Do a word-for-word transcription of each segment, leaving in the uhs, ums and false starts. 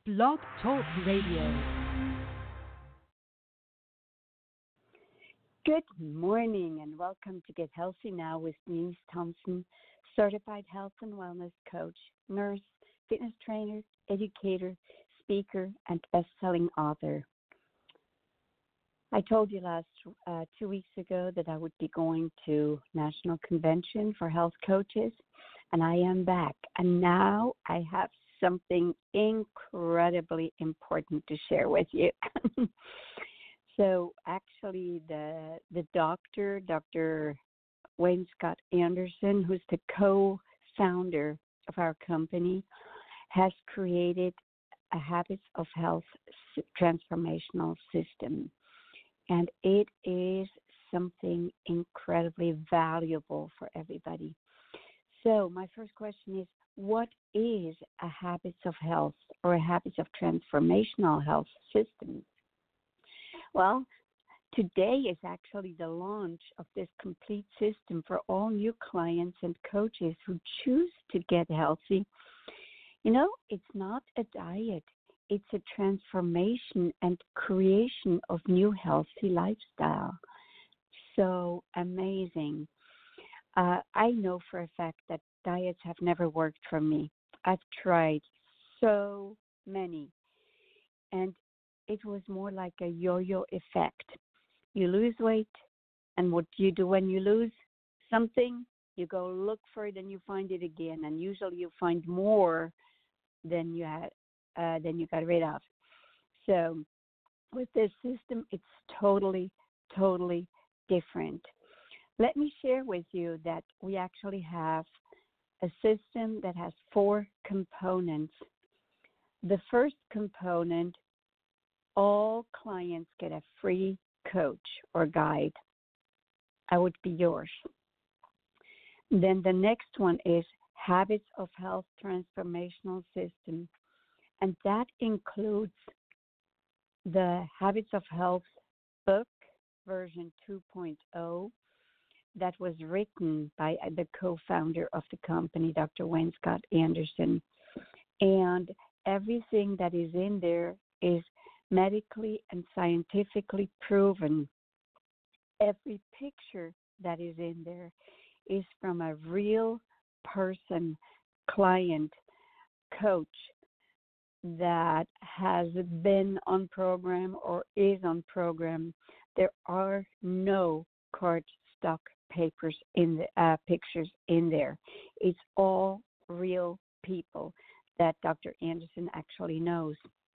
Blog Talk Radio. Good morning and welcome to Get Healthy Now with Denise Thompson, certified health and wellness coach, nurse, fitness trainer, educator, speaker, and best-selling author. I told you last uh, two weeks ago that I would be going to National Convention for Health Coaches, and I am back. And now I have something incredibly important to share with you. So actually the the doctor, Doctor Wayne Scott Anderson, who's the co-founder of our company, has created a Habits of Health transformational system. And it is something incredibly valuable for everybody. So my first question is, what is a Habits of Health or a Habits of Transformational Health system? Well, today is actually the launch of this complete system for all new clients and coaches who choose to get healthy. You know, it's not a diet. It's a transformation and creation of new healthy lifestyle. So amazing. Uh, I know for a fact that diets have never worked for me. I've tried so many. And it was more like a yo-yo effect. You lose weight, and what do you do when you lose something? You go look for it and you find it again. And usually you find more than you had, uh, than you got rid of. So with this system, it's totally, totally different. Let me share with you that we actually have a system that has four components. The first component, all clients get a free coach or guide. I would be yours. Then the next one is Habits of Health Transformational System. And that includes the Habits of Health book, version two point oh, that was written by the co-founder of the company, Doctor Wayne Scott Anderson. And everything that is in there is medically and scientifically proven. Every picture that is in there is from a real person, client, coach that has been on program or is on program. There are no cardstock papers in the uh, pictures in there. It's all real people that Doctor Anderson actually knows.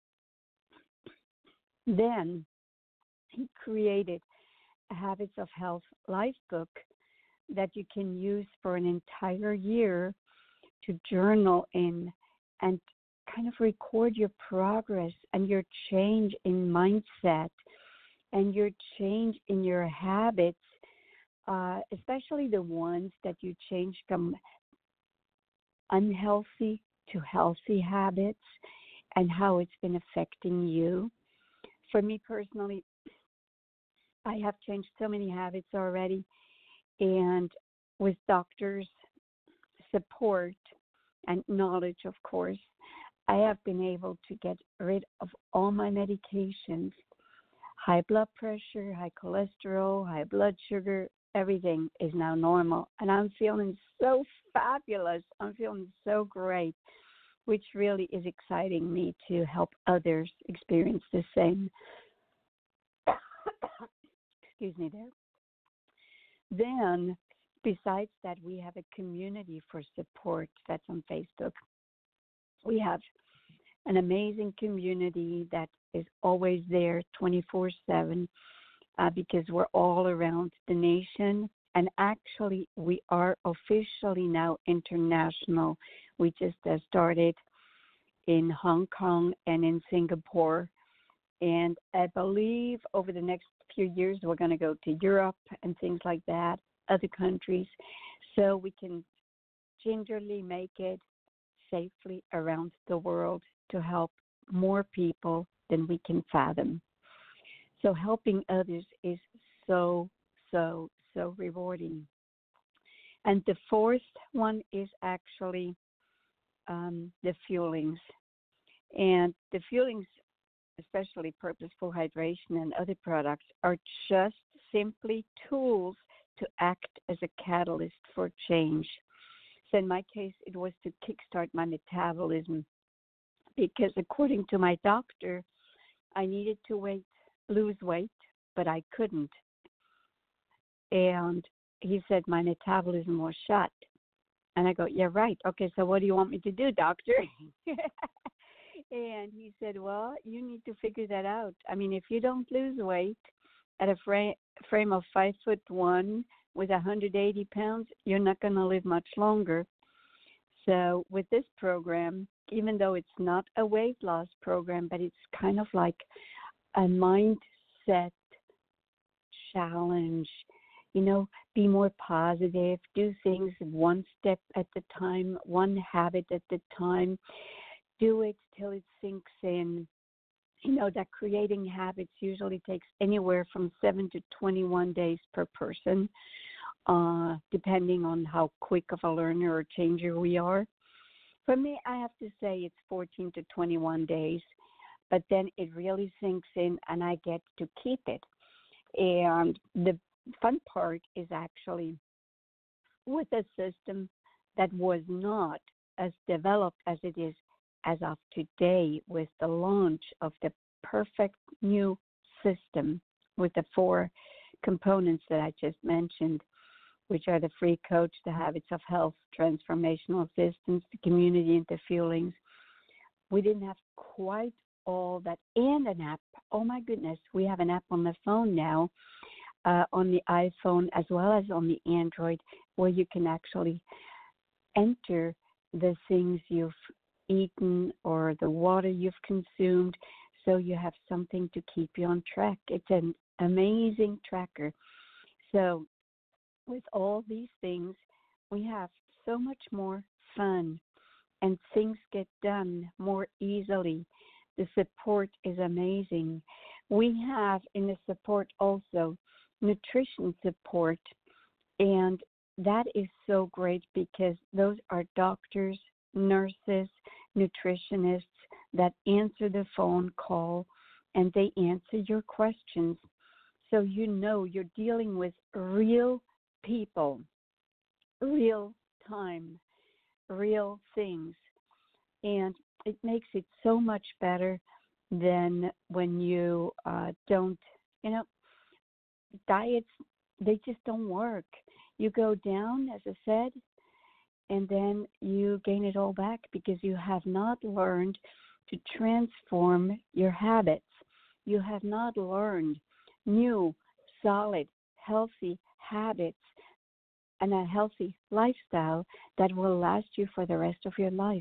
Then he created a Habits of Health life book that you can use for an entire year to journal in and kind of record your progress and your change in mindset and your change in your habits, uh, especially the ones that you change from unhealthy to healthy habits and how it's been affecting you. For me personally, I have changed so many habits already, and with doctors' support and knowledge, of course, I have been able to get rid of all my medications, high blood pressure, high cholesterol, high blood sugar. Everything is now normal, and I'm feeling so fabulous. I'm feeling so great, which really is exciting me to help others experience the same. Excuse me there. Then, besides that, we have a community for support that's on Facebook. We have an amazing community that is always there twenty-four seven uh, because we're all around the nation. And actually, we are officially now international. We just uh, started in Hong Kong and in Singapore. And I believe over the next few years, we're going to go to Europe and things like that, other countries, so we can gingerly make it safely around the world to help more people than we can fathom. So helping others is so, so, so rewarding. And the fourth one is actually um, the fuelings. And the Fuelings, especially Purposeful Hydration and other products, are just simply tools to act as a catalyst for change. So in my case, it was to kickstart my metabolism because according to my doctor, I needed to weight, lose weight, but I couldn't. And he said my metabolism was shut. And I go, yeah, right. Okay, so what do you want me to do, doctor? And he said, well, you need to figure that out. I mean, if you don't lose weight at a frame, frame of five foot one with one hundred eighty pounds, you're not going to live much longer. So with this program, even though it's not a weight loss program, but it's kind of like a mindset challenge. You know, be more positive, do things one step at a time, one habit at a time. Do it till it sinks in. You know, that creating habits usually takes anywhere from seven to twenty-one days per person, uh, depending on how quick of a learner or changer we are. For me, I have to say it's fourteen to twenty-one days, but then it really sinks in and I get to keep it. And the fun part is actually with a system that was not as developed as it is as of today with the launch of the perfect new system with the four components that I just mentioned, which are the free coach, the habits of health, transformational assistance, the community, and the Fuelings. We didn't have quite all that, and an app. Oh my goodness, we have an app on the phone now, uh, on the iPhone as well as on the Android, where you can actually enter the things you've eaten or the water you've consumed, so you have something to keep you on track. It's an amazing tracker. So with all these things, we have so much more fun and things get done more easily. The support is amazing. We have in the support also nutrition support, and that is so great because those are doctors, nurses, nutritionists that answer the phone call and they answer your questions. So you know you're dealing with real people, real time, real things. And it makes it so much better than when you uh, don't, you know, diets, they just don't work. You go down, as I said, and then you gain it all back because you have not learned to transform your habits. You have not learned new, solid, healthy habits and a healthy lifestyle that will last you for the rest of your life.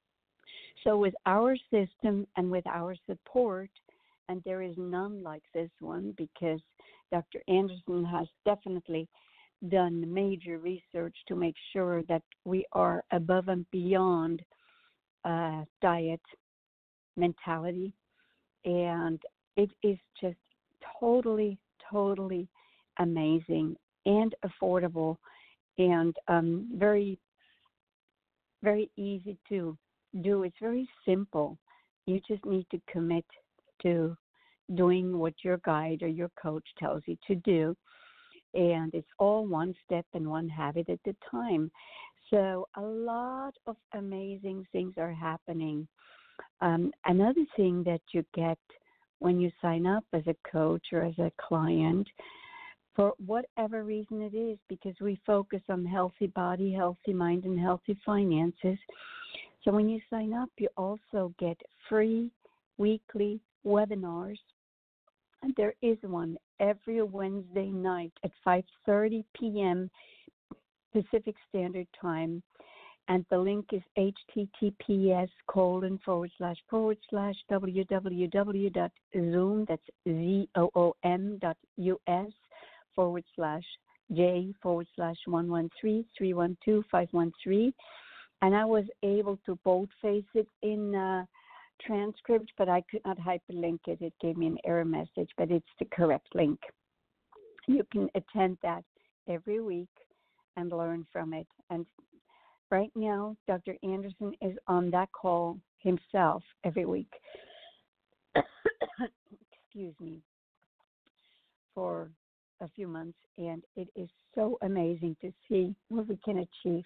So with our system and with our support, and there is none like this one because Doctor Anderson has definitely done major research to make sure that we are above and beyond uh, diet mentality. And it is just totally, totally amazing and affordable and um, very, very easy to do. It's very simple. You just need to commit to doing what your guide or your coach tells you to do. And it's all one step and one habit at a time. So a lot of amazing things are happening. Um, another thing that you get when you sign up as a coach or as a client, for whatever reason it is, because we focus on healthy body, healthy mind, and healthy finances. So when you sign up, you also get free weekly webinars. And there is one every Wednesday night at five thirty p.m. Pacific Standard Time. And the link is https colon forward slash forward slash www.zoom, that's Z-O-O-M dot U-S forward slash J forward slash one one three three one two five one three. And I was able to boldface it in uh, transcript, but I could not hyperlink it. It gave me an error message, but it's the correct link. You can attend that every week and learn from it. And right now, Doctor Anderson is on that call himself every week. Excuse me, for a few months, and it is so amazing to see what we can achieve.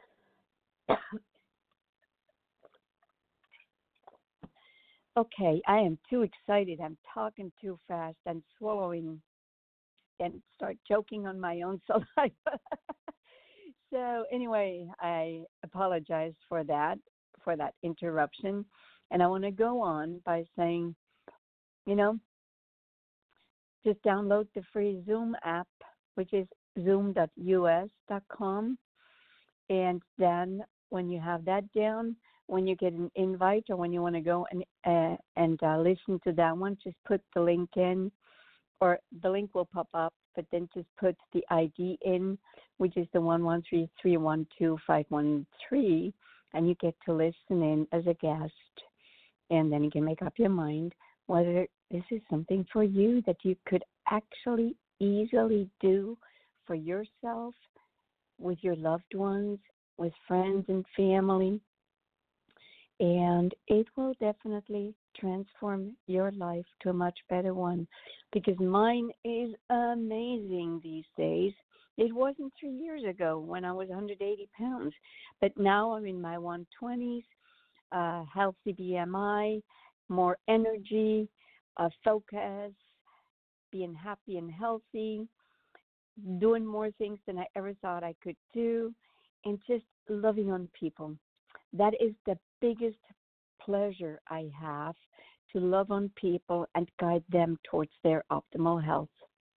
Okay, I am too excited. I'm talking too fast and swallowing and start choking on my own saliva. So anyway, I apologize for that, for that interruption. And I want to go on by saying, you know, just download the free Zoom app, which is zoom dot u s dot com. And then when you have that down, when you get an invite or when you want to go and uh, and uh, listen to that one, just put the link in, or the link will pop up, but then just put the I D in, which is the one one three three one two five one three, and you get to listen in as a guest. And then you can make up your mind whether this is something for you that you could actually easily do for yourself, with your loved ones, with friends and family. And it will definitely transform your life to a much better one, because mine is amazing these days. It wasn't three years ago when I was one hundred eighty pounds, but now I'm in my one twenties, uh, healthy B M I, more energy, uh, focus, being happy and healthy, doing more things than I ever thought I could do, and just loving on people. That is the biggest pleasure I have, to love on people and guide them towards their optimal health.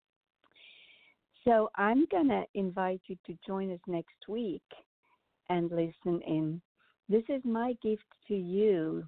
So I'm going to invite you to join us next week and listen in. This is my gift to you,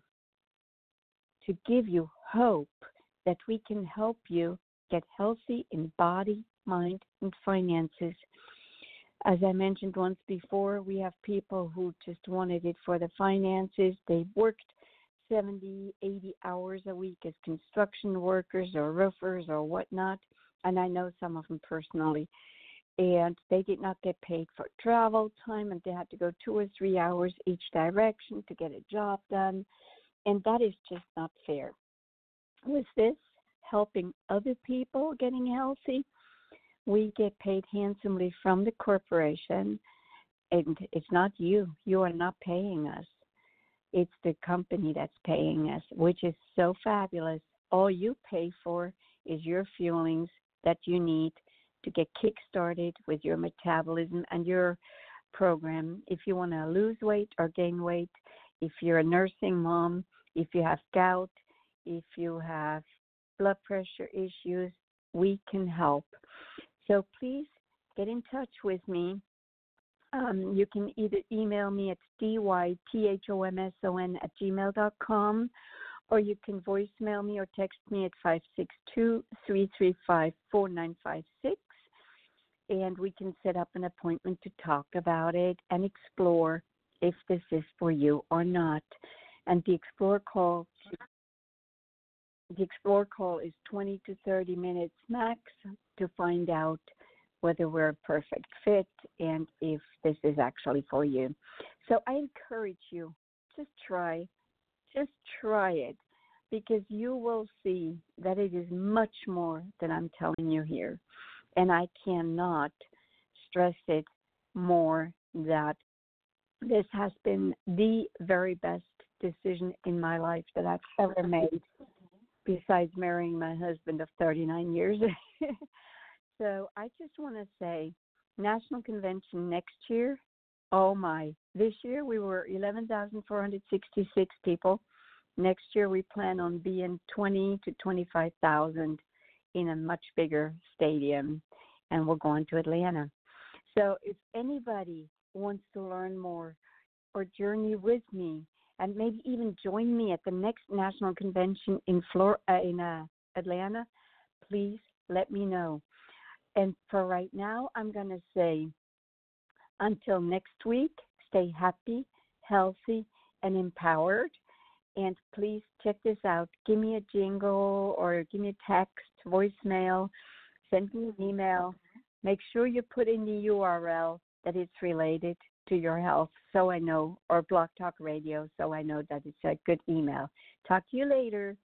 to give you hope that we can help you get healthy in body, mind, and finances. As I mentioned once before, we have people who just wanted it for the finances. They worked seventy, eighty hours a week as construction workers or roofers or whatnot, and I know some of them personally. And they did not get paid for travel time, and they had to go two or three hours each direction to get a job done, and that is just not fair. With this, helping other people getting healthy, we get paid handsomely from the corporation, and it's not you. You are not paying us. It's the company that's paying us, which is so fabulous. All you pay for is your fuelings that you need to get kick-started with your metabolism and your program. If you want to lose weight or gain weight, if you're a nursing mom, if you have gout, if you have blood pressure issues, we can help. So please get in touch with me. Um, you can either email me at dythomson at gmail dot com, or you can voicemail me or text me at five six two, three three five, four nine five six, and we can set up an appointment to talk about it and explore if this is for you or not. And the Explore call, the Explore call is twenty to thirty minutes max to find out whether we're a perfect fit and if this is actually for you. So I encourage you, just try, just try it, because you will see that it is much more than I'm telling you here. And I cannot stress it more that this has been the very best decision in my life that I've ever made, besides marrying my husband of thirty-nine years. So I just want to say, National Convention next year, oh my, this year we were eleven thousand four hundred sixty-six people. Next year we plan on being twenty to twenty-five thousand in a much bigger stadium, and we're going to Atlanta. So if anybody wants to learn more or journey with me, and maybe even join me at the next National Convention in Flor- uh, in uh, Atlanta, please let me know. And for right now, I'm going to say, until next week, stay happy, healthy, and empowered. And please check this out. Give me a jingle or give me a text, voicemail, send me an email. Make sure you put in the U R L that it's related to your health, so I know, or Blog Talk Radio, so I know that it's a good email. Talk to you later.